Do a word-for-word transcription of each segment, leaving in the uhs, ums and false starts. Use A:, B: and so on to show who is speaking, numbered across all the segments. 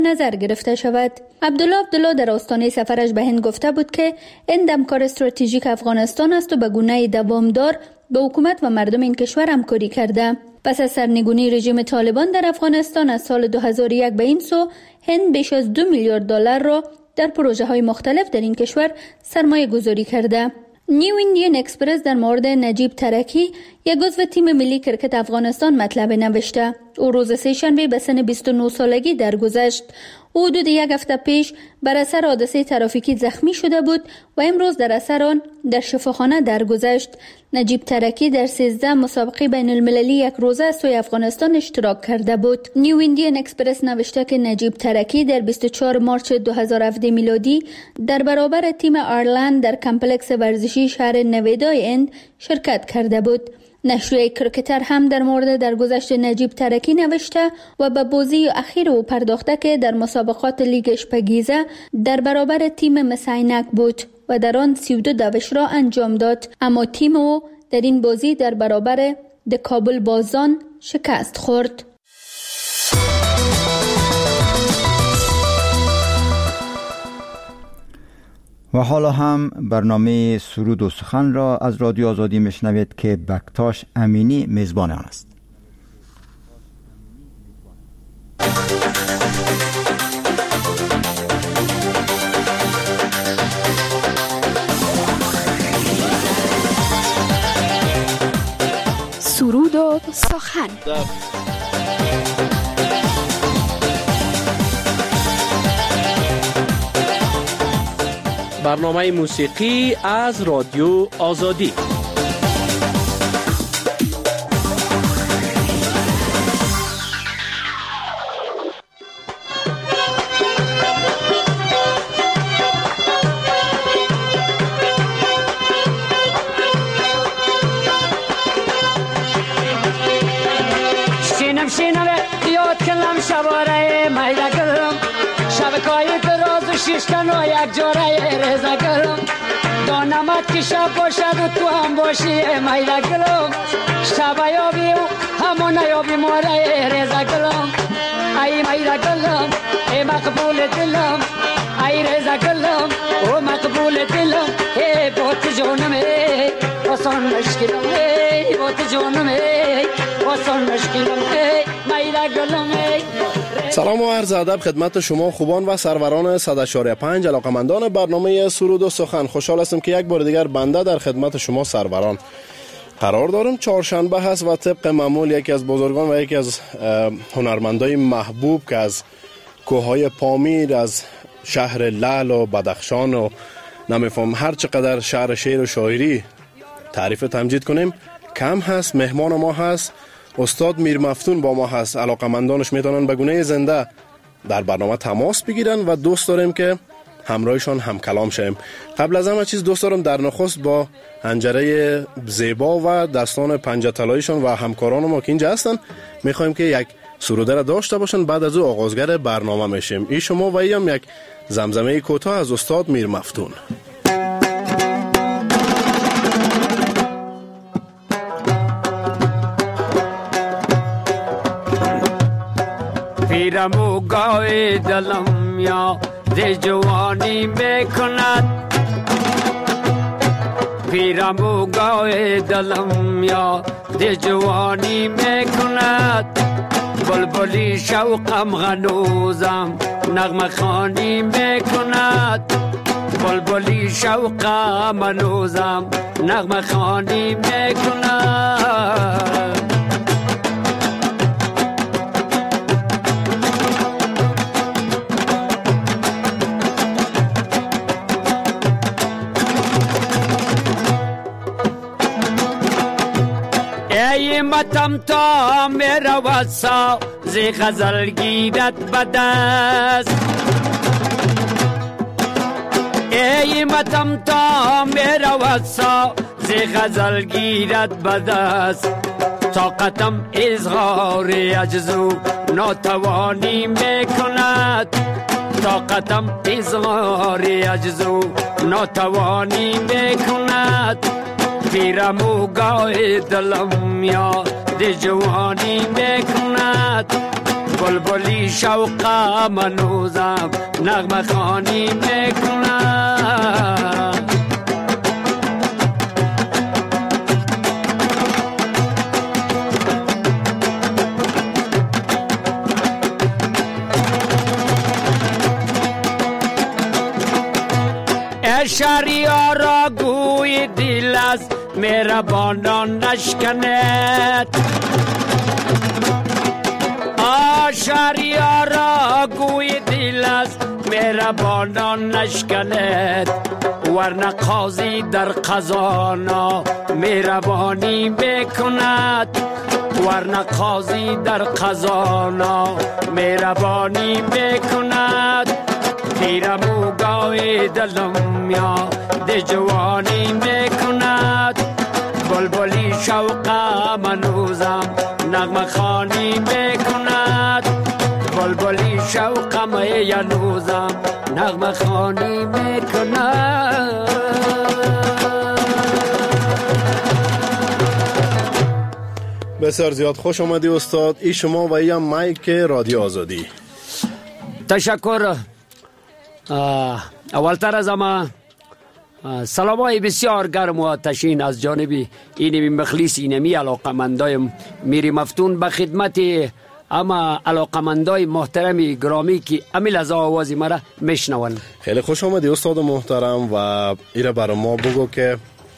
A: نظر گرفته شود. عبدالله عبدالله در آستانه سفرش به هند گفته بود که این همکار استراتژیک افغانستان است و به گونه دوامدار به حکومت و مردم این کشور همکاری کرده. پس از سرنگونی رژیم طالبان در افغانستان از سال دو هزار و یک به این سو، هند بیش از دو میلیارد دلار را در پروژه های مختلف در این کشور سرمایه گذاری کرده. نیو ایندین اکسپرس در مورد نجیب ترکی، یک عضو تیم ملی کرکت افغانستان، مطلب نوشته. او روز سه‌شنبه به سن بیست و نه سالگی درگذشت. او حدود یک هفته پیش بر اثر حادثه ترافیکی زخمی شده بود و امروز در اثر آن در شفاخانه درگذشت. نجیب ترکی در سیزده مسابقه بین المللی یک روزه از سوی افغانستان اشتراک کرده بود. نیو ایندین اکسپرس نوشته که نجیب ترکی در بیست و چهارم مارس دو هزار و هفده میلادی در برابر تیم آیرلند در کمپلکس ورزشی شهر نویدای هند شرکت کرده بود. نشریه کرکتر هم در مورد درگذشت نجیب ترکی نوشته و به بازی اخیر او پرداخته که در مسابقات لیگ شپگیزه در برابر تیم مساینک بود و در آن سی و دو دوش را انجام داد، اما تیم او در این بازی در برابر د کابل بازان شکست خورد.
B: و حالا هم برنامه سرود و سخن را از رادیو آزادی میشنوید که بکتاش امینی میزبان آن است.
C: سرود و سخن.
D: برنامه موسیقی از رادیو آزادی.
E: شینم شینم یاد کلم شباره میده گرم شبکای دراز و شیشتن و یک جوره رزا گرم دانمت که شب باشد و تو هم باشی میده گرم شب یابی و همون یابی ماره رزا گرم ای میده گرم ای مقبول دلم ای رزا گرم او مقبول دلم ای بوت جانم ای واسان مشکلم ای بوت جانم ای واسان مشکلم ای میده گرم ای.
D: سلام و عرض ادب خدمت شما خوبان و سروران صد و چهار و پنج علاقمندان برنامه سرود و سخن. خوشحال هستم که یک بار دیگر بنده در خدمت شما سروران قرار دارم. چهارشنبه هست و طبق معمول یکی از بزرگان و یکی از هنرمندای محبوب که از کوههای پامیر، از شهر لعل و بدخشان و نمیفهم هر چقدر شهر شعر و شاعری تعریف تمجید کنیم کم هست. مهمان ما هست استاد میر مفتون، با ما هست. علاقمندانش میتونن به گونه زنده در برنامه تماس بگیرن و دوست داریم که همراهشان هم کلام شیم. قبل از همه چیز دوست دارم در نخست با حنجره زیبا و دستان پنجه طلاییشان و همکاران ما که اینجا هستن میخوایم که یک سروده را داشته باشن، بعد از او آغازگر برنامه میشیم. ای شما و ای هم یک زمزمه کوتاه از استاد میر مفتون.
E: پیرم و گاه دلم یا ده جوانی میکند پیرم و گاه دلم یا ده جوانی میکند بلبلی شوقم غنوزم نغمه خوانی میکند بلبلی شوقم غنوزم نغمه خوانی میکند. ای متم تا میرود سا زی غزل گیرد بدست ای متم تا میرود سا زی غزل گیرد بدست طاقتم اظهار عجزو ناتوانی میکند طاقتم اظهار عجزو ناتوانی میکند پیرم و گاه دلم یاد جوانی میکند بلبلی شوقم هنوزم نغمه خوانی میکنم. شهریارا گوی دل از مهربانان نشکند، آ شهریارا گوی دل از مهربانان نشکند، ورنه قاضی در قضانا مهربانی میکند، ورنه قاضی در قضانا مهربانی میکند. تیرمو گاوی دلم یاد جوانی میکند، بلبلی شوقم هنوزم نغمه خوانی میکند، بلبلی شوقم هنوزم نغمه خوانی میکند.
D: بسیار زیاد خوش آمدی استاد. ای شما و ای هم مایک رادیو آزادی.
E: تشکر. اولتر از همه سلامای بسیار گرم و آتشین از جانب اینمی مخلص اینمی علاقمندای میری مفتون به خدمت اما علاقمندای محترم گرامی که امیل از آوازی مرا میشنون.
D: خیلی خوش آمدی استاد محترم و ایره برای ما بگو که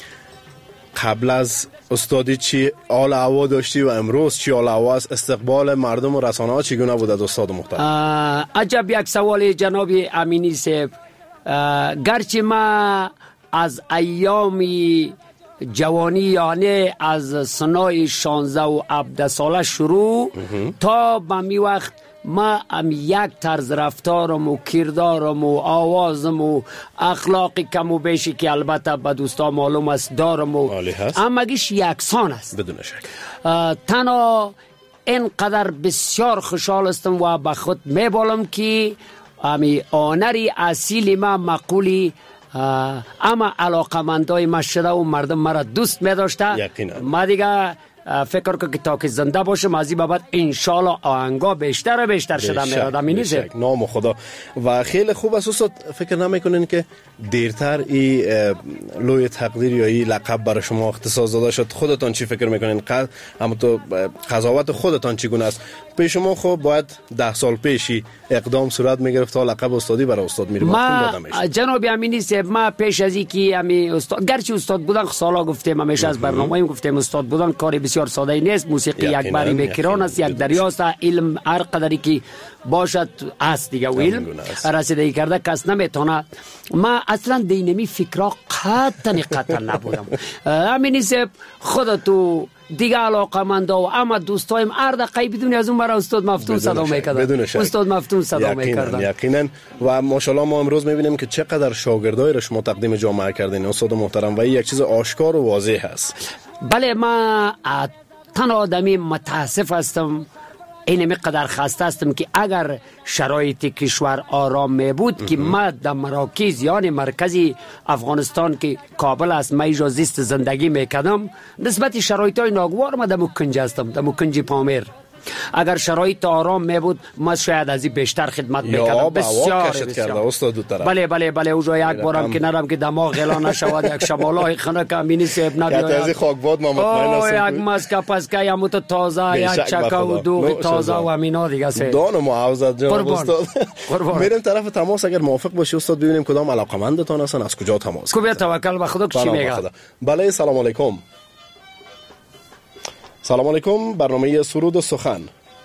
D: قبل از استادی چی حال هوا داشتی و امروز چی حال هوا است؟ استقبال مردم و رسانه ها چگونه بود از استاد محترم؟
E: عجب یک سوال جناب امینی صاحب. گرچه ما از ایامی جوانی یعنی از سنای شانزده و هفده ساله شروع تا به می وقت ما هم یک طرز رفتارم و کردارم و آوازم و اخلاقی کم و بیشی که البته به دوستا معلوم است دارم و همگیش یکسان است
D: بدون شک.
E: تنها اینقدر بسیار خوشحال استم و به خود میبالم که امی آنری اصیل ما مقولی اما علاقمندای ما شده و مردم مرا دوست میداشته. ما دیگه فکر کنم که تا که زنده باشم از این بابت انشالله آهنگا بیشتر و بیشتر شده میرادم. این نیست
D: نام خدا. و خیلی خوب است استاد. فکر نمیکنین که دیرتر این لوی تقدیر یا این لقب برای شما اختصاص داده شد؟ خودتان چی فکر میکنین؟ اما تو قضاوت خودتان چگونه است؟ به شما خب باید ده سال پیشی اقدام صورت میگرفت تا لقب استادی برای استاد میری مفتون داده میشد.
E: جناب امینی صاحب ما پیش از اینکه امی استاد گرچه استاد بودن سالا گفتیم همیشه از برنامه‌ایم گفتیم استاد بودن کاری بسیار ساده نیست. موسیقی یک باری بکران است، یک دریاست. علم هر قدری که باشد است دیگه و علم رسیدگی کرده کس نمیتونه. ما اصلا دینمی فکرها قطعا قطعا نبودم. امینی صاحب خودتو دیگه علاقمندا و اما دوستایم هر دقیقه بدون از اون مرا استاد مفتون صدا میکردن. استاد مفتون صدا میکردن.
D: یقینا. و ماشاءالله ما امروز میبینیم که چقدر شاگردای را شما تقدیم جامعه کردین استاد محترم و این یک چیز آشکار و واضح است.
E: بله ما تنها آدمی متاسف هستم، اینمی قدر خسته هستم که اگر شرایط کشور آرام می بود که ما در مراکز یعنی مرکزی افغانستان که کابل است ما ایجا زیست زندگی میکردم، نسبت شرایط های ناگوار ما در مکنج هستم، در مکنج پامیر. اگر شرایط آرام می بود ما شاید از این بیشتر خدمت میکردم. بسیار بسیار. بله بله بله اوجا یک بارم که نرم که دماغ غلا نشود یک شمالای خنک امینی صاحب ندیاد
D: از خاکباد ما مطمئن
E: هستم. یک مسکه پسکه یا مت تازه یک چکه و دوغ تازه و امینا دیگه سه
D: دان معاوضت جناب استاد. میریم طرف تماس. اگر موافق باشی استاد ببینیم کدام علاقمندتان هستن، از کجا تماس
E: کنید. توکل به خدا. چی میگه؟
D: بله سلام علیکم. سلام علیکم. برنامه سرود و سخن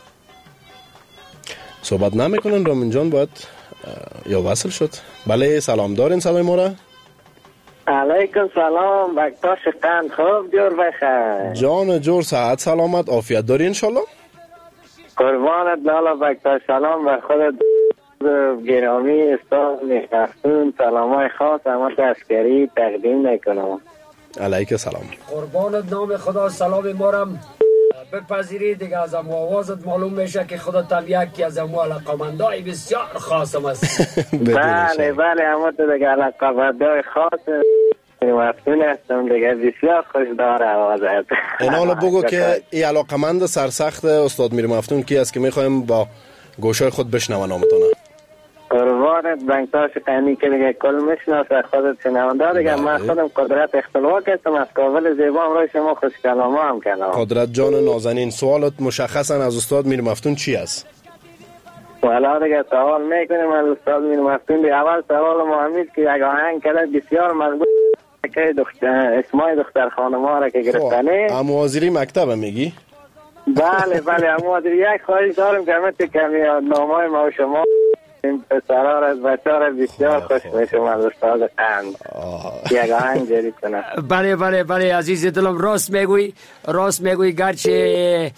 D: صحبت نمیکنن رامین جان باید یا وصل شد. بله سلام دارین صدای ما را؟
C: علیکم سلام. بکتاش قند خوب جور بخیر
D: جان جور صحت سلامت عافیت داری انشالله.
C: قربانت لالا بکتاش. سلام به خودت گرامی استاد مفتون. سلامای خاص همه عسکری تقدیم میکنم.
D: علیک سلام.
E: قربانت نام خدا. سلام مارم بپذیرید دیگه. از امو آوازت معلوم میشه که خودت هم یکی از امو علاقمندای بسیار خاصم است.
C: بله بله اما تو دیگه علاقمندای خاص مفتون هستم دیگه. بسیار خوش داره آوازت.
D: این حالا بگو که این علاقمند سرسخت استاد میر مفتون کی است که میخوایم با گوشای خود بشنوه نامتونه.
C: قربانت بنکتاش قینی که دیگه کل میشناسه خودت شنونده دیگه. من خودم قدرت اختلاق هستم از کابل زیبا امروز شما خوش کلامه هم کلام.
D: قدرت جان نازنین، سوالت مشخصا از استاد میر مفتون چی است؟
C: والا دیگه سوال میکنیم از استاد میر مفتون. دی اول سوال مهمیست که یک آهنگ کرده بسیار مضبوط که دختر اسمای دختر خانما را که گرفتنه.
D: اموازیری مکتب میگی؟
C: بله بله اموازیری. یک خواهش دارم که همه کمی نامای ما و شما این پسرها را از بچه ها را بسیار خوش میشم از استاد قند یک آهنگ جدید کنم.
F: بله بله بله عزیز دلم، راست میگوی راست میگوی. گرچه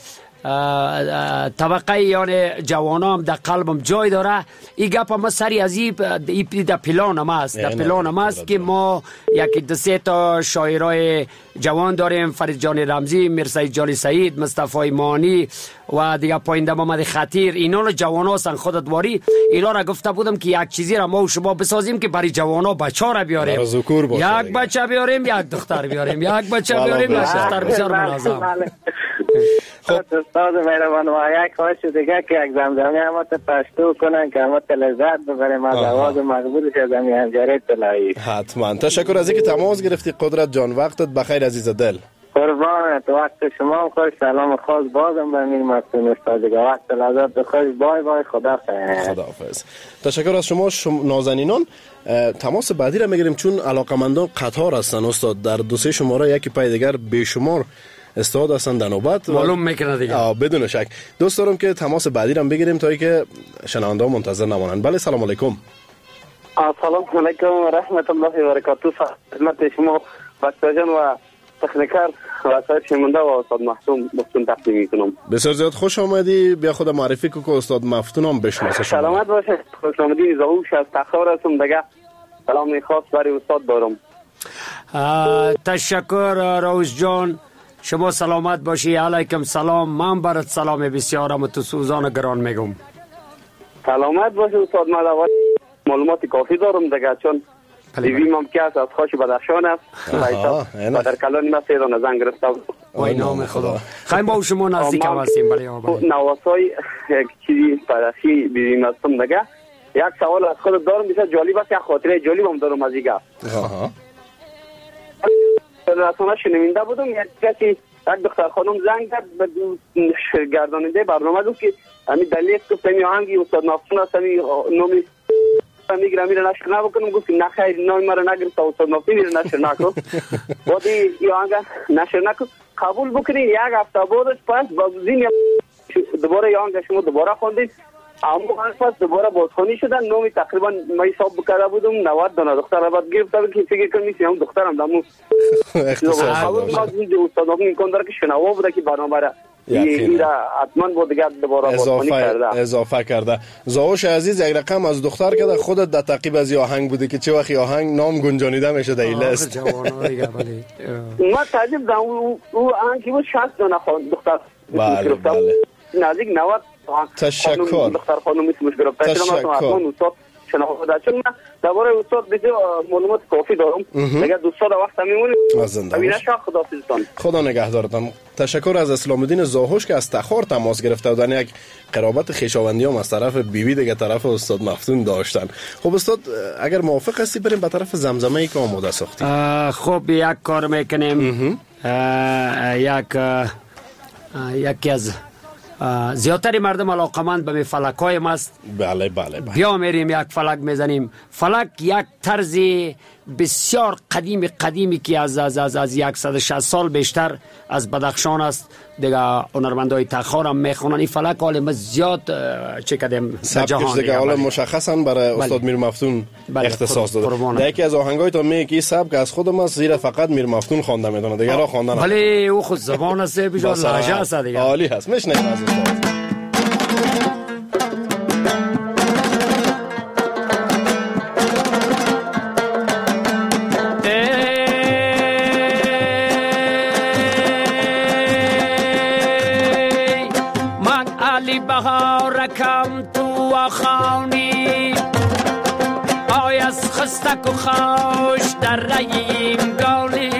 F: طبقه یعنی جوانا هم در قلبم جای داره. این گپ هم سری از این در پلان هم است در پلان هم است که ما یکی دو سه تا شاعرای جوان داریم. فرید جان رمزی، میرسعید جان سعید، مصطفی مانی و دیگه پاینده محمد خطیر. اینا رو جوانا هستن. خودت واری اینا را گفته بودم که یک چیزی را ما و شما بسازیم که برای جوانا بچه ها را بیاریم. یک بچه بیاریم یک دختر بیاریم یک بچه بیاریم یک دختر. بسیار منظم.
C: خب استاد مهربان و یک خواهش دیگه که یک زمزمه همت پشتو کنن که همت لذت ببریم از آواز مقبولش از همی هنجره طلایی.
D: حتما. تشکر از اینکه تماس گرفتی قدرت جان. وقتت بخیر عزیز دل.
C: قربانت. وقت شما هم خوش. سلام خاص بازم به میر مفتون استاد دیگه. وقت لذت خوش. بای بای. خدا خیر.
D: خداحافظ. تشکر از شما شم... نازنینان. تماس بعدی را میگیریم چون علاقمندان قطار هستن استاد. در دو سه شماره یکی پای دیگر بیشمار استاد هستن در نوبت.
F: معلوم میکنه دیگه.
D: آه بدون شک. دوست دارم که تماس بعدی را بگیریم تا اینکه شنونده ها منتظر نمانند. بله سلام علیکم.
C: سلام علیکم و رحمت الله و برکاته. خدمت شما بچه جان و تکنیکر و صاحب شمونده و استاد مفتون مفتون تقدیم میکنم.
D: بسیار زیاد خوش آمدی. بیا خود معرفی کو که استاد مفتون هم بشناسه شما.
C: سلامت باشه. خوش آمدین. زاوش از تخار هستم دیگه. سلام خاص برای استاد دارم.
F: تشکر روز جان. شما سلامت باشی. علیکم سلام. من برات سلام بسیارم و تو سوزان گران میگم.
C: سلامت باشه استاد. من معلومات کافی دارم دیگه چون دیویم هم که از خوش بدخشان است و در کلان ما سه دانه زنگ گرفته بود.
F: وای نام خدا. خیلی با شما نزدیک هم هستیم. بله
C: نواسای یک چیزی بدخشی دیویم هستم دیگه. یک سوال از خود دارم بسیار جالب است. یک خاطره جالب هم دارم از دیگه. رسانه شنونده بودم یک کسی یک دختر خانم زنگ زد به گرداننده برنامه گفت که همین دلیل گفت همین آهنگی استاد مفتون است همین نامی میگیرم میره نشر نبکنم. گفت نه خیر نام مرا نگرفت استاد مفتون میره نشر نکن. بعد این آهنگ نشر نکن قبول بکنین. یک هفته بعدش پس بازین دوباره آهنگ شما دوباره خوندید. اما پس دوباره بازخوانی شدن. نامی تقریبا ما حساب بکرده بودم نود دانه دختر را بعد گرفته بود که فکر کنم نیست هم دخترم دمو
D: اختصاص
C: داشت. استاد مفتون امکان داره که شنوا بوده که برنامه را این حتما با دیگه دوباره بازخوانی کرده
D: اضافه کرده. زاوش عزیز یک رقم از دختر کرده خودت در تعقیب از آهنگ بوده که چه وقتی آهنگ نام گنجانیده میشه در این لیست.
C: ما تعجب دارم او آهنگ که بود شصت دانه دختر
D: بله بله
C: نزدیک نود
D: تشکر.
C: دختر خانم میسمش گرفته. تشکر. شناخته چون من درباره استاد بسیار معلومات کافی دارم. اگر دوستان وقت میمونیم ببینه شاه خداحافظتان.
D: خدا نگهدارتان. تشکر از اسلام الدین زاهوش که از تخار تماس گرفته بودن. یک قرابت خویشاوندی هم از طرف بیبی دیگه طرف استاد مفتون داشتن. خب استاد اگر موافق هستی بریم به طرف زمزمه ای که آماده ساختی.
F: خب یک کار میکنیم. یک یکی از زیادتری مردم علاقمند به فلک‌های ماست.
D: بله بله بله.
F: بیا میریم یک فلک میزنیم. فلک یک طرز بسیار قدیمی قدیمی که از از از, از صد و شصت سال بیشتر از بدخشان است. دیگه هنرمندای تخار هم میخونن این فلک. حال ما زیاد چه کردیم در جهان
D: دیگه حالا مشخصا برای استاد میر مفتون اختصاص داده. یکی از آهنگای تو میگه این سبک از خودم است زیرا فقط میر مفتون خوانده میدونه دیگه را خواندن.
F: بله او خود زبان است بجا لهجه است دیگه.
D: عالی هست. میشنیم از استاد.
F: بهارکم تو خانی آی از خستک و خوش در ریم گالی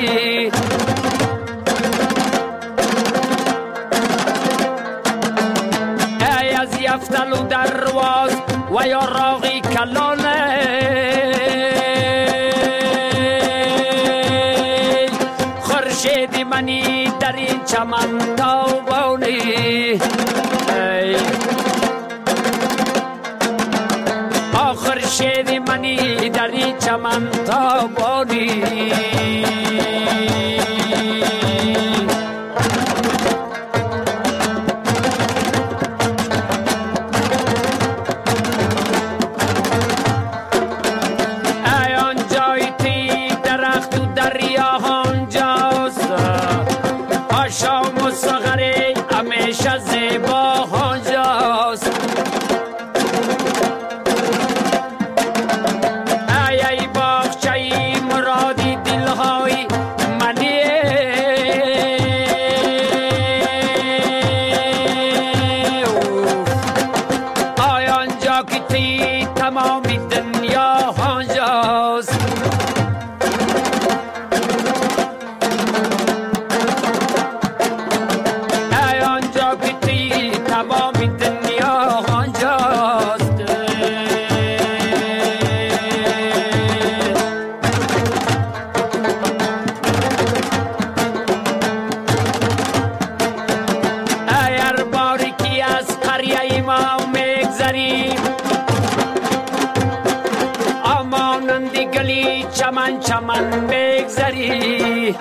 F: ای از یفتلو در کلانه خورشید منی در این چمن تابانی خورشید منی در این چمن تابانی همیشه زیبا هنجاست ای ای باغچه ای مرادی دلهای منی آی آنجا که تی تمامی دنیا هنجاست چمن چمن بگذری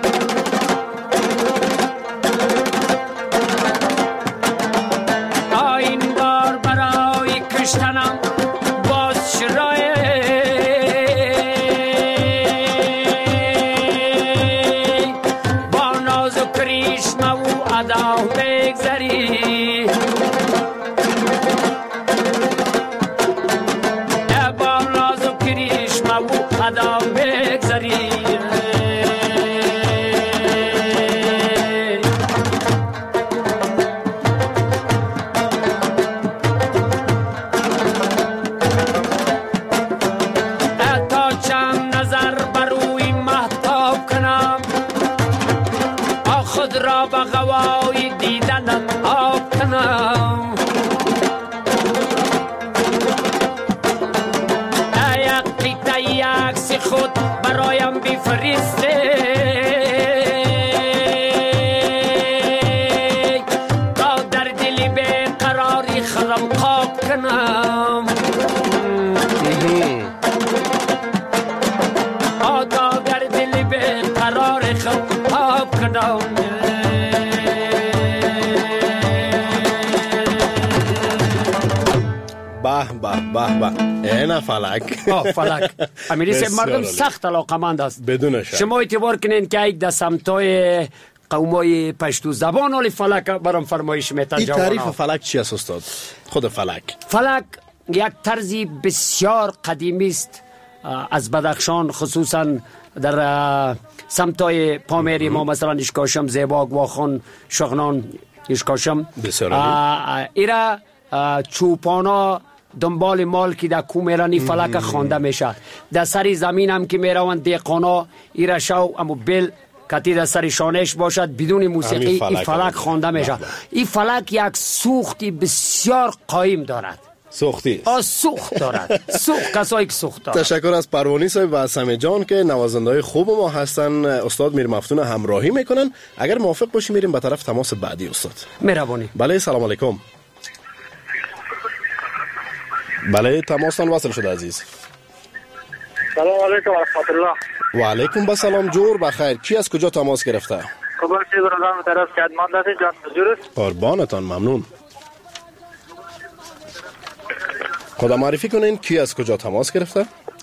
F: این بار برای کشتنم باز شرای با ناز و کریشمه و ادا بگذری با ناز و کریشمه و ادا بگذری تا چند نظر بروی مهتاب کنم خود را به غوای دیدنت آب کنم یک عکس خود برایم بفرسته تا در دل بیقراری خرم خواب کنم تا در دل بیقراری خرم خواب کنم
D: به به به به اینا فلک
F: آه فلک امیری سه مردم سخت علاقمند است
D: بدون شک.
F: شما اعتبار کنین که یک در سمتای قومای پشتو زبان ولی فلک برام فرمایش میتن
D: این
F: جوان
D: تعریف
F: ها.
D: فلک چی است استاد؟ خود فلک
F: فلک یک طرزی بسیار قدیمی است از بدخشان خصوصا در سمتای پامیری ما مثلا اشکاشم زیباگ واخان شغنان اشکاشم ایرا چوپانا دنبال مال که در کو میرانی فلک خوانده میشه در سری زمین هم که میروان دیقانا ایرا شو امو بل کتی در سری شانش باشد بدون موسیقی این فلک خوانده میشه. این فلک یک سوختی بسیار قایم دارد.
D: سوختی
F: آه سوخت دارد. سوخت کسایی که سوخت دارد.
D: تشکر از پروانی صاحب و سمی جان که نوازنده های خوب ما هستن. استاد میر مفتون همراهی میکنن. اگر موافق باشی میریم به طرف تماس بعدی استاد.
F: مهربانی.
D: بله سلام علیکم. بله تماستان وصل شده عزیز.
C: سلام علیکم و رحمت الله.
D: و علیکم با سلام جور بخیر. کی از کجا تماس گرفته؟
C: خبر چی برادرم طرف خدمت هستی جان جورس.
D: قربانتان ممنون. خدا معرفی کنین کی از کجا تماس گرفته؟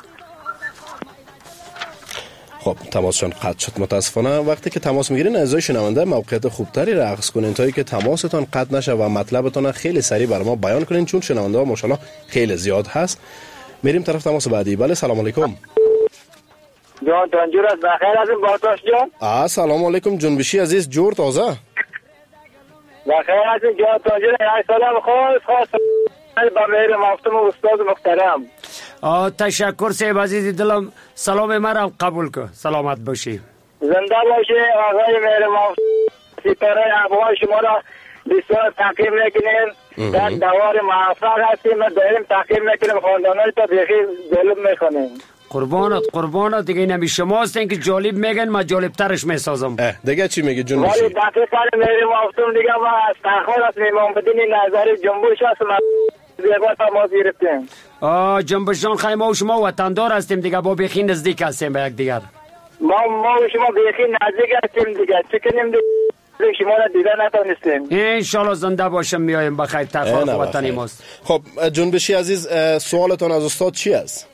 D: خب تماسشون قطع شد متاسفانه. وقتی که تماس میگیرین اعضای شنونده موقعیت خوبتری را اخذ کنین تا اینکه تماستون قطع نشه و مطلبتون خیلی سریع برای ما بیان کنین چون شنونده ها ماشاءالله خیلی زیاد هست. میریم طرف تماس بعدی. بله سلام علیکم.
C: جان تنجور است بخیر هستیم باتاش جان.
D: آ سلام علیکم جنبشی عزیز جور تازه.
C: بخیر هستیم جان تنجور ای سلام خاص خاص با مهر مفتون استاد محترم.
F: آه تشکر صاحب عزیز دلم سلام مرا قبول کن. سلامت باشی.
C: زنده باشی آقای مهر مفتون. ستاره ابوهای شما را بسیار تقدیم میکنیم.
G: در دوار موفق هستیم و داریم تحقیر میکنیم خواندانای تا بیخی جالب میخونیم.
F: قربانت قربانت دیگه نمی شماست این که جالب میگن ما جالب ترش میسازم.
D: دیگه چی میگی جنبشی؟
G: ولی دقیقا میریم افتون دیگه ما از تحقیر از امام بدین نظری جنبش هست ما زیبا تماس گرفتیم.
F: آه جنبش جان خیلی ما و شما وطندار هستیم دیگه با بیخی نزدیک هستیم به یک دیگر.
G: ما ما و شما بیخی نزدیک هستیم دیگه چه کنیم دیگه شما را دیده نتونستیم.
F: انشالله زنده باشم میایم بخیر تخار وطنی ماست.
D: خب جنبشی عزیز سوالتان از استاد چی است؟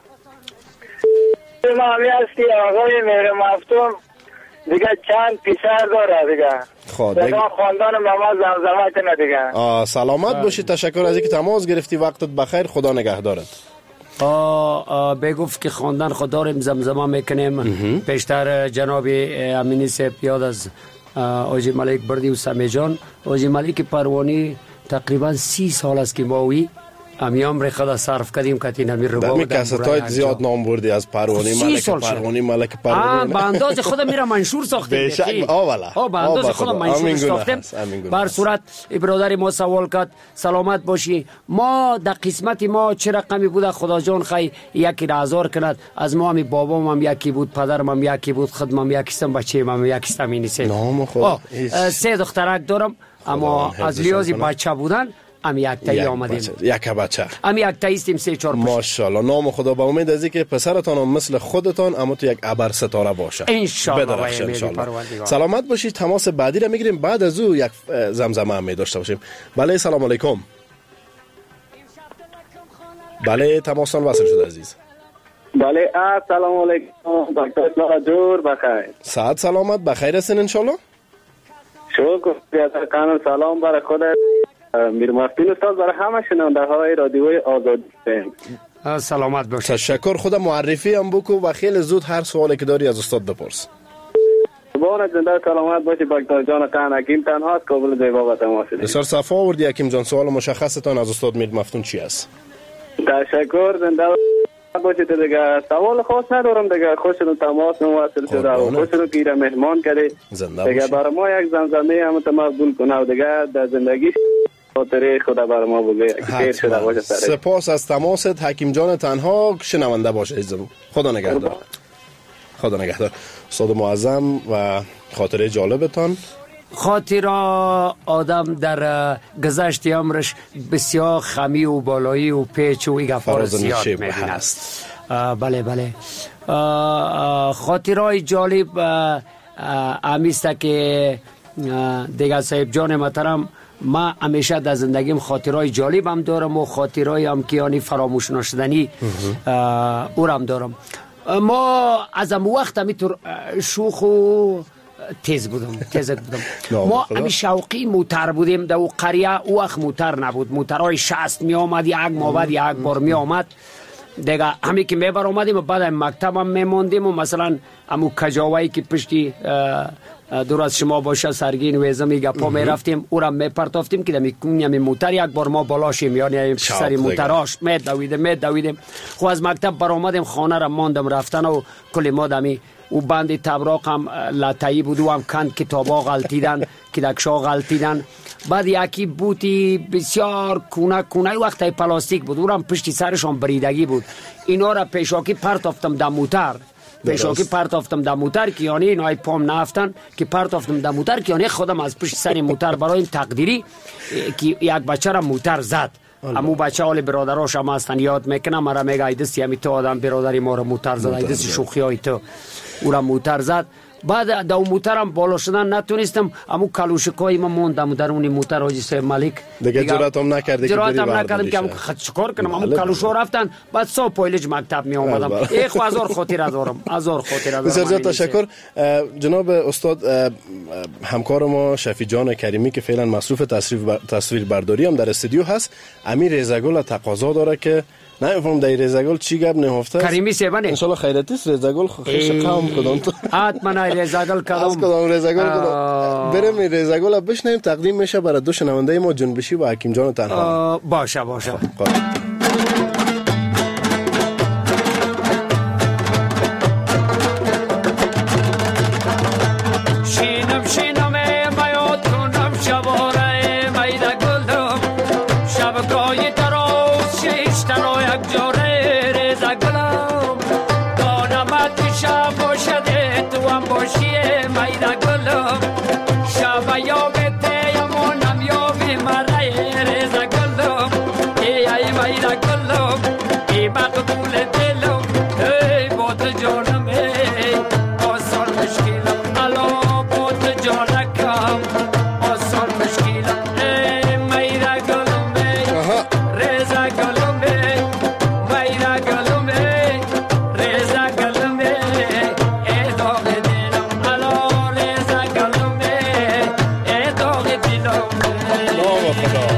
G: ما همی است که آقای مهر مفتون دیگه چند پیسر داره دیگه
D: خب دیگه
G: خواندان ماما زمزمه کنه دیگه.
D: آه سلامت باشی، تشکر از اینکه تماس گرفتی، وقتت بخیر، خدا نگهدارت.
F: آه بگفت که خواندن خود داریم زمزمه میکنیم. پیشتر جناب امینی صاحب یاد از آجی ملک بردی و سمی جان. آجی ملک پروانی تقریبا سی سال است که باوی امیام ری خدا صرف کردیم که این امیر رو
D: در می کستای زیاد نام بردی از پروانی ملک پروانی ملک پروانی.
F: به انداز خود میرا منشور ساختیم.
D: بیشک آولا
F: آه به انداز خود منشور ساختیم. بر صورت برادری ما سوال کرد سلامت باشی ما در قسمت ما چه رقمی بود خدا جان خی یکی را هزار کند از ما همی بابام هم یکی بود پدرم هم یکی بود خدمم یکیستم بچه هم یکیستم اینی سه
D: نام خدا
F: سه دخترک دارم اما از لیازی بچه بودن ام یک تایی آمدیم.
D: یک بچه
F: ام یک تایی استیم سه چهار پشت.
D: ماشاءالله نام خدا با امید از اینکه پسرتان هم مثل خودتان اما تو یک ابر ستاره باشه
F: انشالله.
D: بدرخش انشالله. سلامت باشید. تماس بعدی را میگیریم بعد از او یک زمزمه هم می داشته باشیم. بله سلام علیکم. بله تماسان وصل شد عزیز.
C: بله سلام علیکم دکتر جور بخیر.
D: صحت سلامت بخیر هستین انشالله.
C: شکر بیاد سلام برای خود میر مفتون استاد برای همه شنونده های رادیوی آزادی.
F: سلامت باش.
D: تشکر. خود معرفی هم بکو و خیلی زود هر سوالی که داری از استاد بپرس.
C: بانت زنده سلامت باشی دکتر جان قن حکیم تنها است قابل جواب تماس دید.
D: بسیار صفا آوردی حکیم جان. سوال مشخصتان از استاد میر مفتون چی است؟
C: تشکر زنده باشید دیگه. سوال خاص ندارم دیگه. خوشتون تماس مواصل شده و خوشتون که ایره مهمان کردی دیگه برای ما یک زمزمه هم مقبول کنه و دیگه در زندگی خاطره خدا برای ما بگه خیر شده باشه.
D: سپاس از تماست حکیم جان تنها. شنونده باشه عزیزم. خدا نگهدار. خدا نگهدار. استاد معظم و خاطره جالبتان.
F: خاطر آدم در گذشت عمرش بسیار خمی و بالایی و پیچ و ایگفار زیاد می‌بیند. بله بله. خاطرهای جالب همیسته که دیگه صاحب جان محترم ما همیشه در زندگیم خاطرهای جالب هم دارم و خاطرهای هم که یعنی فراموش نشدنی او هم دارم. ما از ام وقت همیطور شوخ و تیز بودم تیز بودم. ما همی شوقی موتر بودیم در او قریه. او وقت موتر نبود. موترهای شست می آمد یک ما بعد یک بار می آمد دیگه. همی که می بر آمدیم و بعد مکتب هم می موندیم و مثلا همو کجاوایی که پشتی دور از شما باشه سرگین ویزمی گپا می رفتیم او را می پرتافتیم که دمی کنیم موتر یک بار ما بالاشیم یعنی سری موتراش می دویدیم می دویدیم. خو از مکتب بر آمدیم خانه را ماندم رفتن و کلی ما دمی او بند تبراق هم لطایی بود و هم کند کتابا غلطیدن کدکشا غلطیدن. بعد یکی بوتی بسیار کونه کونه وقتی پلاستیک بود او را پشتی سرشان بریدگی بود. اینا را پیشاکی پرتافتم در موتر پیشاکی پرتافتم در موتر که یعنی اینای پام نفتن که پرتافتم در موتر که یعنی خودم از پشت سر موتر برایم تقدیری که یک بچه را موتر زد. امو بچه حال برادراش هم هستن یاد میکنم مرا میگه ایدستی همی تو آدم برادری ما را موتر زد ایدستی شوخی های تو او را موتر زد. بعد دا موترم بالا شدن نتونستم امو کلوشکای ما موندم در اون موتر حاجی صاحب ملک
D: دیگه جرأت هم نکردی که بری
F: جرأت هم نکردم که امو چیکار کنم. امو کلوشو رفتن بعد صبح پایلج مکتب می اومدم. یک هزار خاطره دارم هزار خاطره دارم.
D: بسیار تشکر. جناب استاد همکار ما شفیع جان کریمی که فعلا مصروف تصویر برداری هم در استودیو هست. امیر رضاگل تقاضا داره که نمیفهم در رضاگل چی گپ نهفته
F: کریمی سیبانه
D: ان شاء الله خیرتی است. رضاگل خیش قوم کدام تو
F: حتما رضاگل کدام
D: از کدام رضاگل کدام بریم رضاگل بشنیم تقدیم میشه برای دو شنونده ما جنبشی و حکیم جان تنها.
F: باشه باشه. شینم شینم میاد کنم شباره میده گلدم شب باشده تو هم باشی میرا گلم شب یابت یمونم یابی مرای رزا گلم ای ای میرا گلم ای مقبول دلم ای بود جانم ای آسان مشکلم الا بود جانکم آسان مشکلم ای میرا گلم ای رزا گلم ای میرا گلم ای رزا گلم ای داغ دلم الا رزا گلم ای داغ دلم
D: نام خدا.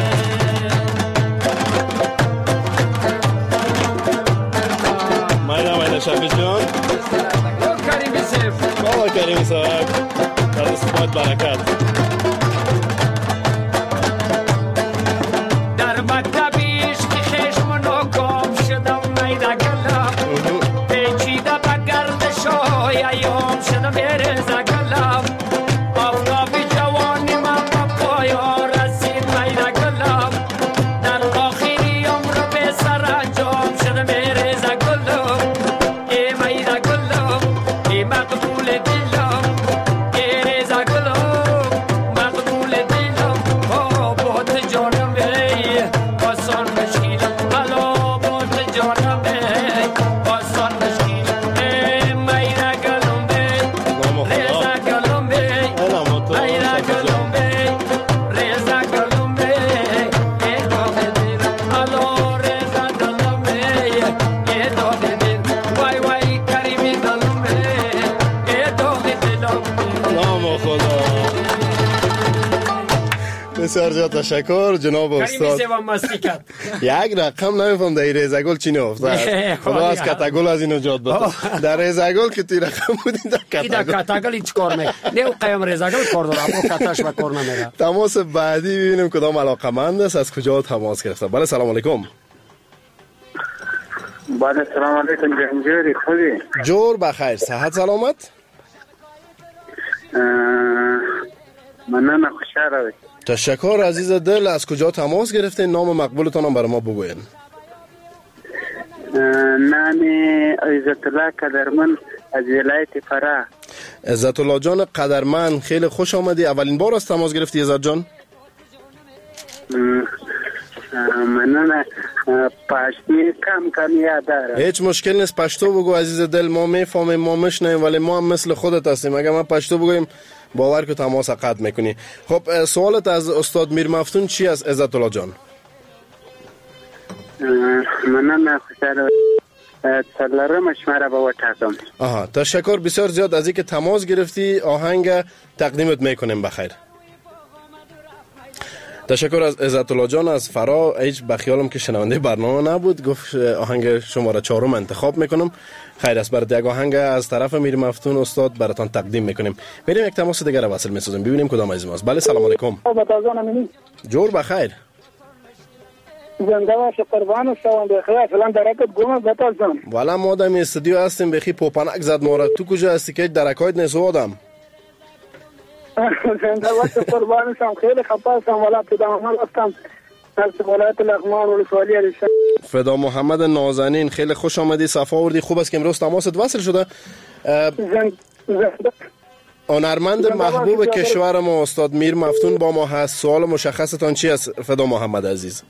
D: میرا میرا شفیق جان
F: کریمی سیف
D: بابا کریمی صاحب در استفاد برکت.
F: در مکتبیش که خشم ناکام شدم میرا گلم پیچیده به گردشای ایام شدم رزا گلم آفتابی جوانی من به پایان رسید میرا گلم در آخری عمر به سر انجام شدم رزا گلم ای میرا گلم ای مقبول دلم ای رزا گلم مقبول دلم با بود جانم ای آسان مشکلم الا بود جانم ای آسان مشکلم ای میرا گلم ای
D: نام خدا.
F: رزا گلم ای
D: علامت
F: میرا
D: شفیق
F: گلم
D: جان.
F: ای رزا گلم ای ای داغ دلم الا رزا گلم ای ای داغ دلم وای وای کریمی گلم ای ای داغ دلم
D: نام خدا. بسیار زیاد تشکر جناب
F: کریمی
D: استاد.
F: سیوان مستی کرد
D: یک رقم نمیفهم در ریزگل چی افتاد. خدا از کتگل از این نجات بده. در ریزگل که توی رقم بودی در
F: ایده
D: کتگل.
F: کتاگل هیچ کار میکنه نه او قیم رزاگل کار داره اما کتاش و کار نمیره.
D: تماس بعدی ببینیم کدام علاقمند است از کجا تماس گرفته. بله سلام علیکم.
C: بله سلام علیکم جنجوری خوبی؟
D: جور بخیر صحت سلامت.
C: مننه خوشحال
D: تشکر عزیز دل. از کجا تماس گرفتین؟ نام مقبولتان هم برای ما بگوین.
C: نامی عزت الله قدرمن از ولایت فراه.
D: عزت الله جان قدرمن خیلی خوش آمدی. اولین بار از تماس گرفتی عزت جان؟
C: مننه پاشتی کم کم یاد دارم.
D: هیچ مشکل نیست پشتو بگو عزیز دل. ما میفهمیم ما میشنویم ولی ما هم مثل خودت هستیم. اگه ما پشتو بگویم باور که تماس قطع میکنی. خب سوالت از استاد میر مفتون چی است عزت الله جان؟
C: مننه خوشحال سلام شما با وطاقم.
D: آها تشکر بسیار زیاد از اینکه تماس گرفتی. آهنگ تقدیمت میکنیم بخیر. تشکر از عزت الله جان از فرا. هیچ بخیالم که شنونده برنامه نبود. گفت آهنگ شماره چهارم انتخاب میکنم. خیر است برات یک آهنگ از طرف میر مفتون استاد براتان تقدیم میکنیم. بریم یک تماس دیگر وصل میسازیم ببینیم کدام از ماست. بله سلام علیکم. جور بخیر.
C: زنده باش قربان شوم بخیر. فلان درکت گم بتازم.
D: والا ما دم استودیو هستیم بخی پوپنک زد ما را. تو کجا هستی که درکایت نیست آدم؟
C: زنده باش قربان شوم. خیلی خفه هستم والا تو دامن هستم. از ولایت لغمان ولسوالی علیشان.
D: فدا محمد نازنین خیلی خوش آمدی. صفا آوردی. خوب است که امروز تماست وصل شده. هنرمند محبوب کشور ما استاد میر مفتون با ما هست. سوال مشخصتان چی است فدا محمد عزیز؟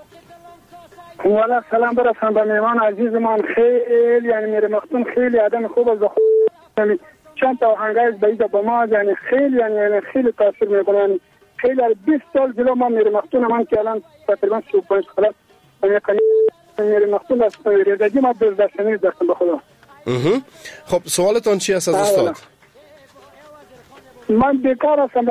C: والا سلام برسان به میمان عزیزمان. خیلی یعنی میر مفتون خیلی آدم خوب است. یعنی چند تا آهنگای بعید با ما یعنی خیلی یعنی خیلی تاثیر میکنه. یعنی خیلی بیست سال جلو ما میر مفتون من که الان تقریبا سی و پنج سال است. میر مفتون است. رضایی ما دردشنی داشتم به خدا.
D: خب سوالتان چی است از استاد؟
C: من بیکار هستم.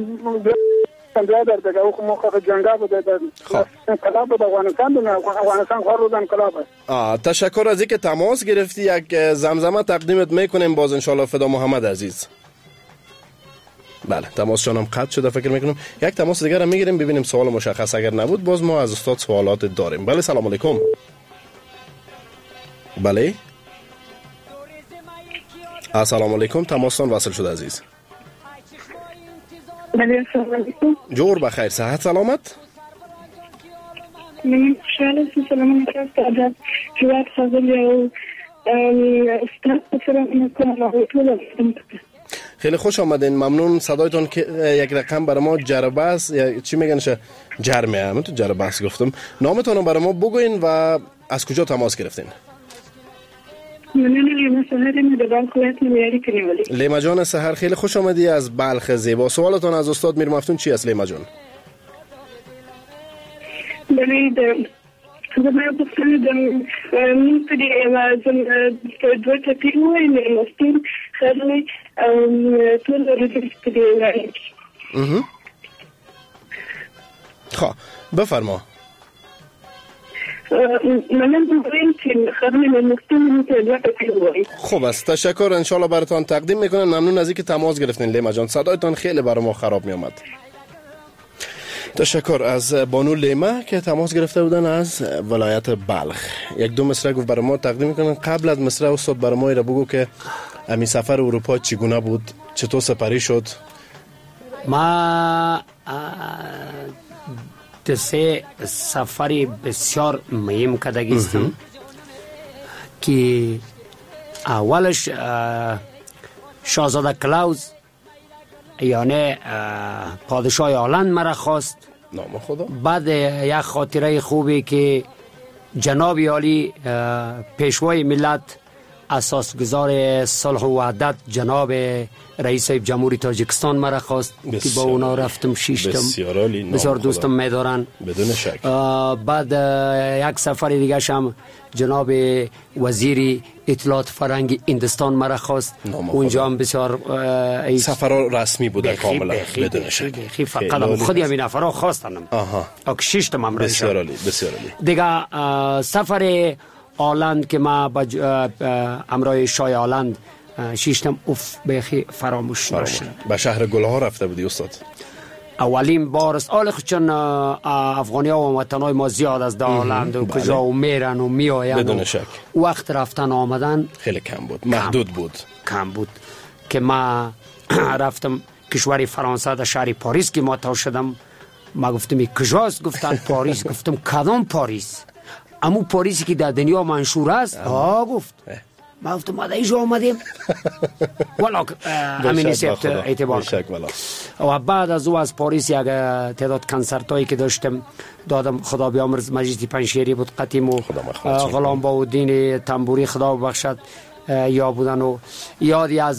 C: در دیگه او موقع جنگا بوده در کلاب بود افغانستان بود. افغانستان خور بودم کلاب است.
D: تشکر از اینکه تماس گرفتی. یک زمزمه تقدیمت میکنیم باز انشالله فدا محمد عزیز. بله تماسشان هم قطع شده فکر میکنم. یک تماس دیگر هم میگیریم ببینیم سوال مشخص اگر نبود باز ما از استاد سوالات داریم. بله سلام علیکم. بله السلام علیکم. تماستان وصل شده عزیز.
H: بله السلام علیکم.
D: جور بخیر صحت سلامت.
H: من خوشحال هستم. سلام علیکم. از جواد فضلی و
D: خیلی خوش آمدین. ممنون. صدایتون که یک رقم برای ما جربه است، چی میگنشه جرمه، همون تو جربه است گفتم. نامتون رو برای ما بگوین و از کجا تماس گرفتین؟ لیما جان سحر، خیلی خوش آمدی از بلخ زیبا. سوالتون از استاد میر مفتون چی است لیما جان؟
H: بله زما پوښتنه د موږ په دې وازم په دوه ټکي وایي مستیم خلې او ټول ورته په دې وایي.
D: خب بفرما.
H: من بگویم که خبر مستیم په دوه ټکي وایي.
D: خوب است، تشکر. ان شاء الله براتون تقدیم میکنم. ممنون از اینکه تماس گرفتین لیما جان. صدایتون خیلی برای ما خراب میومد. تشکر از بانو لیما که تماس گرفته بودن از ولایت بلخ. یک دو مصرع گفت برای ما تقدیم میکنن. قبل از مصرع استاد برای ما را بگو که امی سفر اروپا چگونه بود، چطور سپری شد؟
F: ما دسه سفری بسیار مهم کردگیستم که اولش شاهزاده کلاوز یعنی پادشاه هلند مرا خواست.
D: نام خدا.
F: بعد یک خاطره خوبی که جناب عالی پیشوای ملت، اساسگزار صلح و وحدت جناب رئیس جمهوری تاجیکستان مرا خواست که با اونا رفتم شیشتم.
D: بسیار عالی.
F: بسیار دوستم می‌دارن
D: بدون شک.
F: بعد یک سفر دیگه شم جناب وزیر اطلاعات فرهنگی هندوستان مرا خواست. اونجا هم بسیار
D: سفر رسمی بوده کاملا بدون شک.
F: خیلی فقط خودی همین نفرا خواستم.
D: آها.
F: اک شیشتم هم
D: بسیار عالی، بسیار عالی.
F: دیگه سفر هلند که ما با امرای شاه هلند شیشتم اف بخی فراموش نشد.
D: به شهر گلها رفته بودی استاد؟
F: اولین بار است. آله چون افغانی ها و وطنهای ما زیاد از هلند و کجا و میرن و میآیند.
D: بدون شک.
F: وقت رفتن آمدن
D: خیلی کم بود، محدود بود.
F: کم بود که ما رفتم کشور فرانسه در شهر پاریس که ما تا شدم. ما گفتم کجاست؟ گفتن پاریس. گفتم کدام پاریس؟ امو پاریسی که در دنیا منشور است. آه گفت. ما گفتم ما در اینجا آمدیم. والا همین سبت اعتبار و بعد از او از پاریس یک تعداد کنسرت هایی که داشتم دادم. خدا بیامرز مجلس پنشیری بود قدیم و غلام باودین تنبوری خدا ببخشد یا بودن و یادی از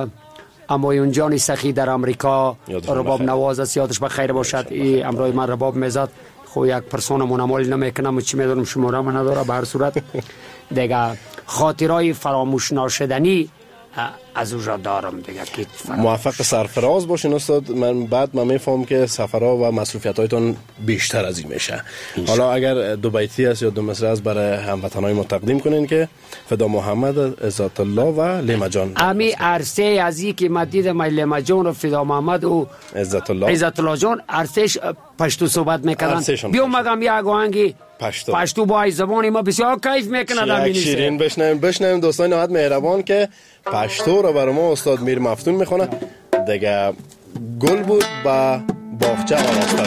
F: همایون جان سخی در امریکا رباب نواز است، یادش بخیر باشد. این امرای من رباب میزد. خو یک پرسون منمال نمیکنم چی میدونم شماره من نداره. به هر صورت دیگه خاطرهای فراموش ناشدنی از اونجا دارم دیگه.
D: موفق سرفراز باشین استاد. من بعد من میفهم که سفرها و مسئولیت هایتون بیشتر از این میشه. حالا اگر دو بیتی است یا دو مصرع است برای هموطنای ما تقدیم کنین که فدا محمد عزت الله و لیما جان.
F: امی عرصه از این که من دیدم لیما جان و فدا محمد و
D: عزت الله
F: عزت الله جان عرصهش پشتو صحبت میکردن. بیو مگم یک آهنگی پشتو پشتو با زبان ما بسیار کیف میکنه. در
D: شیرین بشنویم بشنویم دوستان نهایت مهربان که پشتو رو برای ما استاد میر مفتون میخونه دیگه. گل بود با باغچه آراسته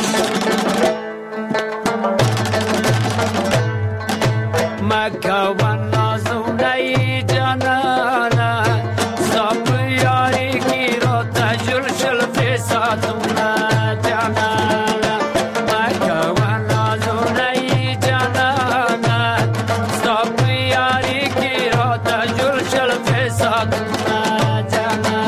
F: مکه و نازونه جانانا سب یاری کی رو تجل شل فساتونا جانانا مکه و نازونه جانانا سب یاری کی رو تجل شل فساتونا جانانا.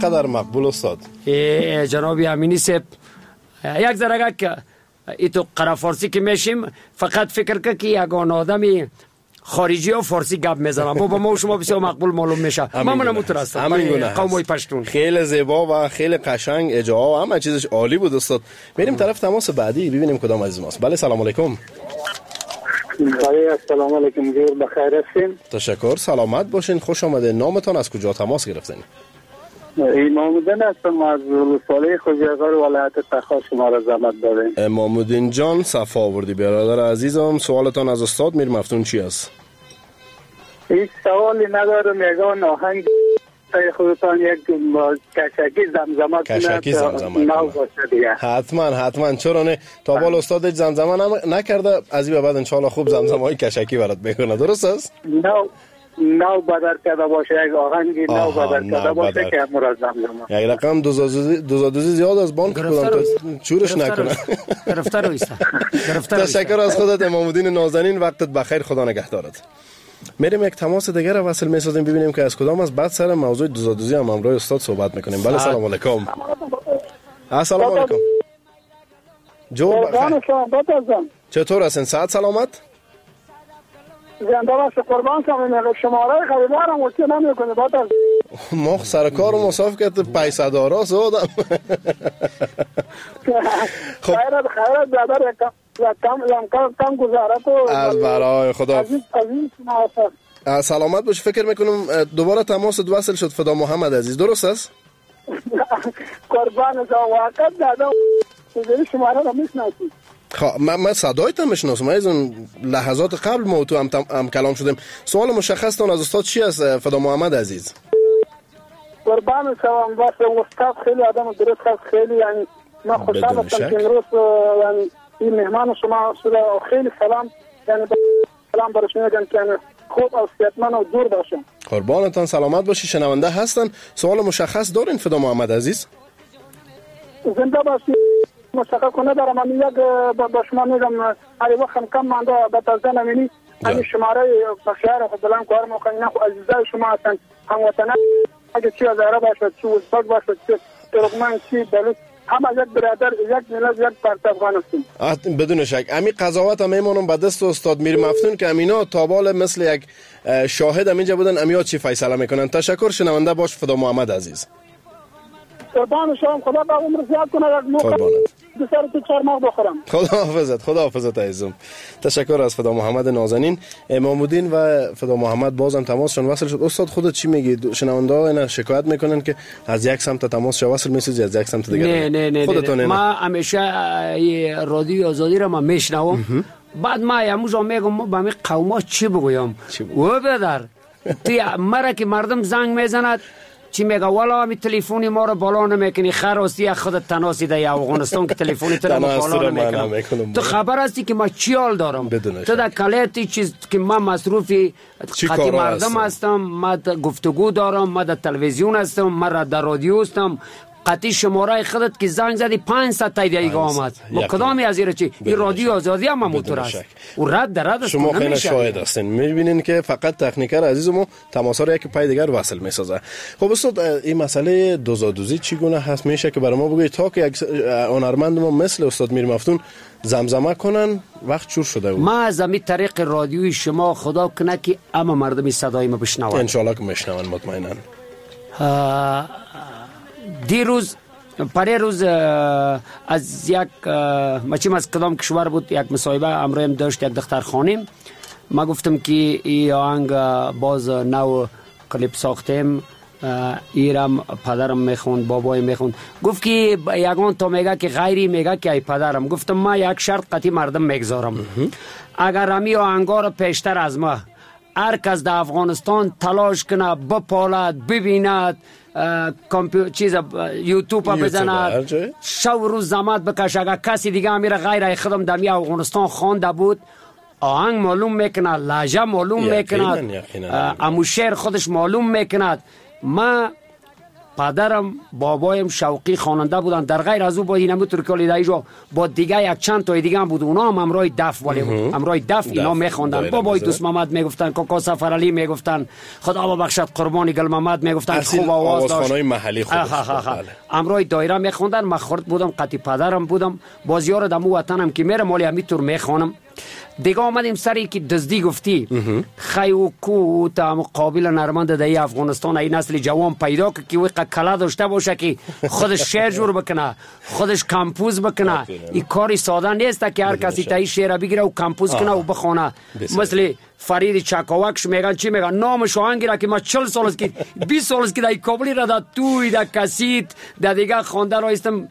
D: چقدر مقبول استاد.
F: جناب امینی صاحب یک ذره که ای تو قرا فارسی که میشیم فقط فکر که که یگان آدمی خارجی ها فارسی گپ میزنم با ما و شما بسیار مقبول معلوم میشه. من منم مترسم قوم پشتون.
D: خیلی زیبا و خیلی قشنگ اجرا و همه چیزش عالی بود استاد. بریم طرف تماس بعدی ببینیم کدام عزیز ماست. بله سلام علیکم.
I: بله السلام علیکم. جور بخیر هستین؟
D: تشکر. سلامت باشین. خوش آمده. نامتان از کجا تماس گرفتین؟
I: امام الدین هستم از ولسوالی خوجاغر ولایت تخار. شما را زحمت دارین.
D: امام الدین جان صفا آوردی برادر عزیزم. سوالتان از استاد میر مفتون چی است؟
I: هیچ سوالی ندارم. یگان آهنگ خودتان یک کشکی زمزمه
D: کشکی زمزمه کنه. حتما حتما. چرا نه؟ تا بال استاد زمزمه نکرده، از این بعد ان شاء الله خوب زمزمه های کشکی برات میکنه. درست است؟
I: نو نو بدر کرده باشه، یک آهنگی نو بدر کرده باشه که مرا زمزمه.
D: یک رقم دوزادوزی زیاد از بانک کدام چورش نکنه.
F: گرفتار اویستا.
D: تشکر از خودت امام الدین نازنین. وقتت بخیر. خدا نگهدارت. میریم یک تماس دیگه را وصل میسازیم ببینیم که از کدام از بعد سر موضوع دوزادوزی هم امروز استاد صحبت میکنیم. بله سلام علیکم. السلام علیکم. جو بخیر. چطور هستین؟ صحت سلامت؟
I: زنده باش. قربان شما. شماره خریدارم وقتی نمیکنه بعد
D: ما سر کار مصاف کرد پیسه دارا سودم.
I: خب خیرت خیرت برادر کم کم کم گزاره تو
D: از برای خدا.
I: عزیز عزیز شما
D: سلامت باش. فکر میکنم دوباره تماس وصل شد. فدا محمد عزیز درست است؟
I: قربان شما. واقعا دادا شماره رو میشناسید؟
D: خب من من صدایت هم میشناسم. از اون لحظات قبل ما تو هم, هم کلام شدیم. سوال مشخص تون از استاد چی است فدا محمد عزیز؟
I: قربان شما. واسه استاد خیلی آدم درست هست. خیلی یعنی ما خوشحال هستم که امروز یعنی این مهمان شما شده. خیلی سلام یعنی سلام برش میگم که خوب و صحتمند و دور باشم.
D: قربانتان سلامت باشی. شنونده هستن. سوال مشخص دارین فدا محمد عزیز؟
I: زنده باشی. مشکل کنه دارم. من یک با شما میگم هر وقت کم مانده به تازه نمینی این شماره بخیار فضلان کار موقعی نخو عزیزای شما هستن. هموطنان اگه چی از عرب باشد، چی ازبک باشد، چی ترکمن، چی بلوچ، همه یک برادر، یک ملت، یک پرت افغان هستیم.
D: بدون شک. امی قضاوت هم میمونم به دست استاد میر مفتون که امینا تابال مثل یک شاهد هم اینجا بودن. امیا چی فیصله میکنن. تشکر. شنونده باش فدا محمد عزیز.
I: قربان شما. خدا با عمر زیاد کنه. یک موقع بسر تو چهار ماه بخورم.
D: خدا حافظت. خدا حافظت عزیزم. تشکر از فدا محمد نازنین. امام الدین و فدا محمد بازم تماسشون وصل شد. استاد خودت چی میگی؟ شنونده ها اینا شکایت میکنن که از یک سمت تماس وصل میشه از یک سمت دیگه.
F: نه نه نه,
D: خودتون
F: نه. ما همیشه رادیو آزادی رو ما میشنوم. بعد ما امروز میگم با همین قوما چی بگویم؟ و بدر تی مرا که مردم زنگ میزند چی میگه والا می تلفنی ما رو بالا نمیکنی. خراستی خودت تناسی در افغانستان که تلفنی تو رو بالا نمیکنم. تو خبر هستی که ما چی حال دارم؟ تو در کلیتی چیز که من مصروفی خطی مردم هستم. ما گفتگو دارم. ما در تلویزیون هستم. ما در رادیو هستم. قطعی شماره خودت که زنگ زدی پانصد تا دیگه آمد. ما کدامی از اینا چی؟ این رادیو آزادی هم موتور است. و رد در رد
D: شما خیلی شاهد هستین. میبینین که فقط تکنیکر عزیزمو تماسا رو یک پای دیگر وصل میسازه. خب استاد این مسئله دوزادوزی چگونه هست میشه که برای ما بگید تا که یک هنرمند ما مثل استاد میر مفتون زمزمه کنن وقت چور شده بود.
F: ما از همین طریق رادیوی شما خدا کنه که اما مردم صدای ما بشنون.
D: ان شاء الله که میشنون مطمئنا.
F: دیروز پره روز از یک مچیم از کدام کشور بود یک مصاحبه امروز داشت یک دخترخانه. ما گفتم که این آهنگ باز نو کلیپ ساختیم. ایرم پدرم میخوند بابای میخوند. گفت که یگان تا میگه که غیری میگه که ای پدرم. گفتم ما یک شرط قطعی مردم میگذارم. اگر همی آهنگا رو پیشتر از ما هر کس در افغانستان تلاش کنه بپالد ببیند کامپیوتر چیز یوتیوب بزند شو روز زحمت بکشه. اگر کسی دیگه امیر غیر خودم در افغانستان خوانده بود آهنگ معلوم میکنه، لهجه معلوم میکنه، امو شعر خودش معلوم میکنه. ما پدرم بابایم شوقی خواننده بودن، در غیر از او با اینم ترکالی دایجو با دیگه یک چند تا دیگه هم بود، اونا هم امرای دف ولی بود، امرای دف اینا میخوندن. بابای دوست محمد میگفتن، کاکا سفر علی میگفتن، خدا ببخشد قربانی گل محمد میگفتن، خوب آواز داشت،
D: آوازخوانای محلی خودش.
F: امرای دایره میخوندن. من خرد بودم، قطی پدرم بودم، بازیار دمو وطنم که میره مالی همینطور میخوانم. دیگه آمدیم سری که دزدی گفتی خیو کو تا مقابل نرمند دای افغانستان این نسل جوان پیدا که که وقت کلا داشته باشه که خودش شعر جور بکنه، خودش کمپوز بکنه. این کاری ساده نیست که هر کسی تایی شعر بگیره و کمپوز کنه و بخونه. مثل فرید چکاوکش میگن چی میگن، نامش آهنگیره که ما چهل سال است که بیست سال است که دای کابلی را دا توی دا کسیت دا دیگه خوانده را استم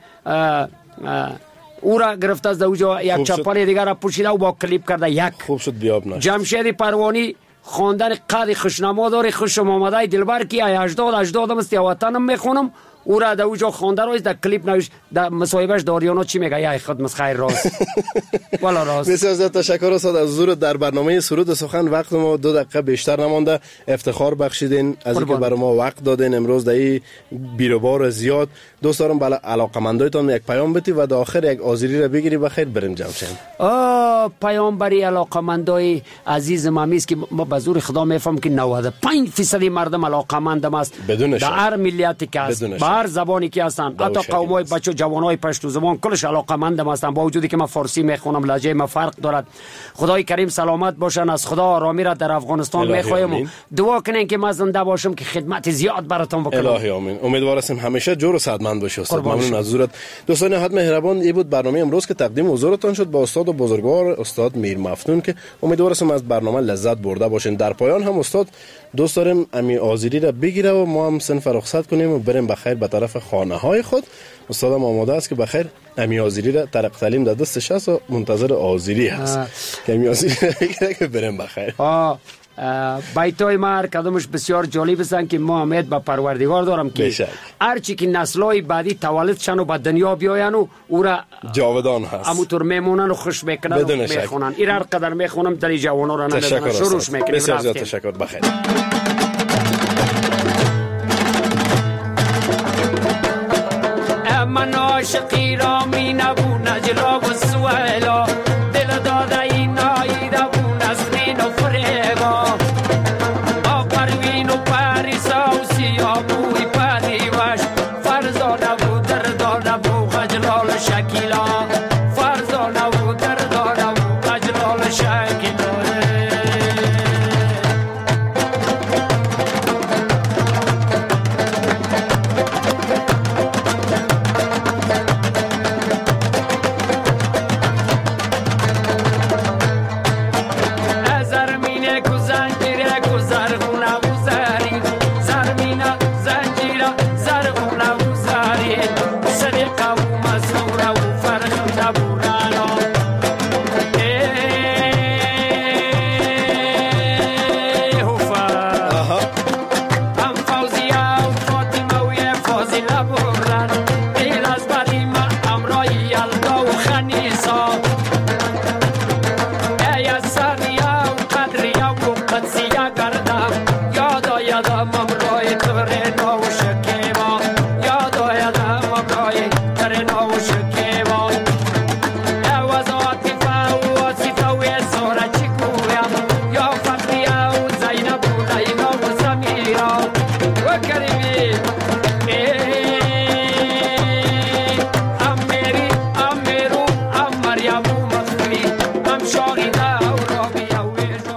F: او را گرفته از اوجا یک چپل دیگر را پوشیده و با کلیپ کرده. یک
D: خوب شد بیاب نشد.
F: جمشید پروانی خواندن قد خوشنما داره، خوشم آمده دلبر کی هجداد هجداد است وطنم میخونم. او را در اوجا خوانده روز در کلیپ نوش در مصاحبهش داریانا چی میگه، یا خود مسخیر راست والا راست.
D: بسیار زیاد تشکر استاد از حضور در برنامه سرود سخن. وقت ما دو دقیقه بیشتر نمانده، افتخار بخشیدین از اینکه برای ما وقت دادین امروز در این بیروبار زیاد. دوست دارم بالا علاقمندایتان یک پیام بدی و در آخر یک آذری را بگیری بخیر بریم جمع شیم.
F: آه پیام بری علاقمندای عزیز ما است که ما به زور خدا میفهم که نود و پنج درصد مردم علاقمند است
D: بدون
F: در هر ملیتی که است، به هر زبانی که هستن، حتی قومای بچو جوانای پشتو زبان کلش علاقمند هستن. با وجودی که من فارسی میخونم لهجه ما فرق دارد. خدای کریم سلامت باشن، از خدا آرامی را در افغانستان میخوایم. دعا کنین که من زنده باشم که خدمت زیاد براتون بکنم.
D: الهی آمین. امیدوار هستم همیشه جور و صحتمند باشی استاد. ممنون از حضورت. دوستان حد مهربان، این بود برنامه امروز که تقدیم حضورتان شد با استاد و بزرگوار استاد میر مفتون که امیدوار هستم از برنامه لذت برده باشین. در پایان هم استاد دوست داریم امی آذری را بگیره و ما هم صنف رخصت کنیم و بریم بخیر به طرف خانه های خود. استادم آماده است که بخیر امی آذری را طرق تعلیم در دستش است و منتظر آذری هست که امی آذری را بگیره که بریم بخیر.
F: آه بیتای ما کدومش بسیار جالب است که ما امید به پروردگار دارم که هرچی که نسل‌های بعدی تولد شن و به دنیا بیاین و او را
D: جاودان هست
F: همونطور میمونن و خوش میکنن و میخونن. این هر قدر میخونم دلی جوانا را نمیدونن. شروعش میکنیم.
D: بسیار زیاد تشکر. بخیر.
F: من عاشقی را می نبو نجلا و سویلا دل داده این نایی دبو نسرین و